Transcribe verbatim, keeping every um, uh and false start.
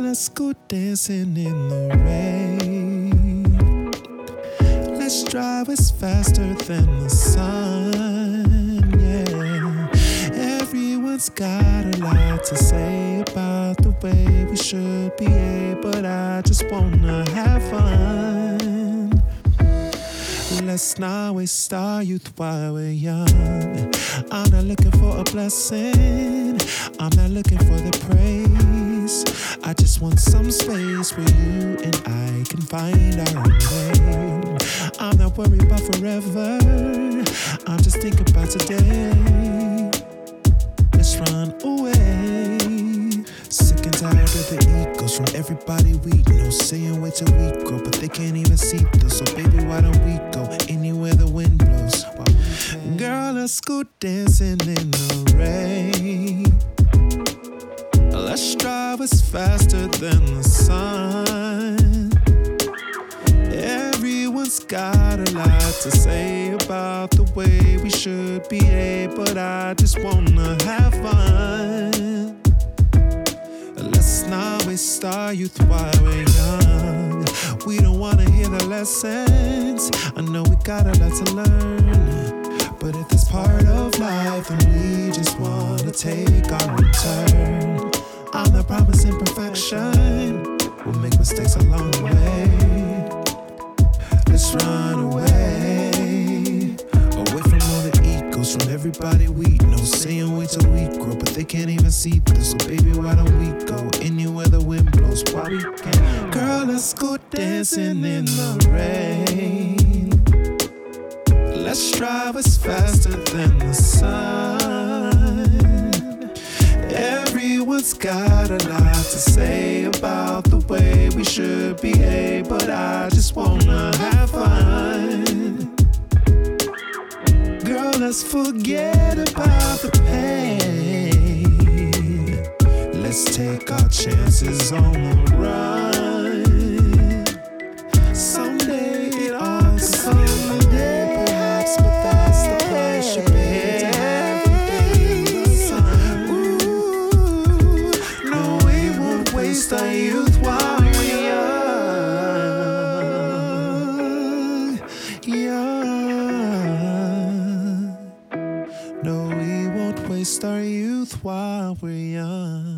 let's go dancing in the rain. Let's drive us faster than the sun, yeah. Everyone's got a lot to say about the way we should behave, but I just wanna have fun. Let's not waste our youth while we're young. I'm not looking for a blessing, I'm not looking for the praise. I just want some space where you and I can find our own way. I'm not worried about forever, I'm just thinking about today. Let's run away. Sick and tired of the egos from everybody we know, saying wait till we grow, but they can't even see those. So baby, why don't we go anywhere the wind blows? Girl, let's go dancing in the rain. Let's drive us faster than the sun. Everyone's got a lot to say about the way we should behave, but I just wanna have fun. Let's not waste our youth while we're young. We don't wanna hear the lessons, I know we got a lot to learn, but if it's part of life, then we just wanna take our own turn. I'm not promising perfection, we'll make mistakes along the way. Let's run away, away from all the egos, from everybody we know, saying wait till we grow, but they can't even see this. So baby, why don't we go anywhere the wind blows? Why we can't? Girl, let's go dancing in the rain. Let's drive us faster than the sun. Everyone's got a lot to say about the way we should behave, but I just wanna have fun. Girl, let's forget about the pain. Let's take our chances on the run. Someday it all could someday, perhaps, but that's the price you pay to have you day in the sun. Ooh, no, we won't waste our youth while we're young, young. No, we won't waste our youth while we're young.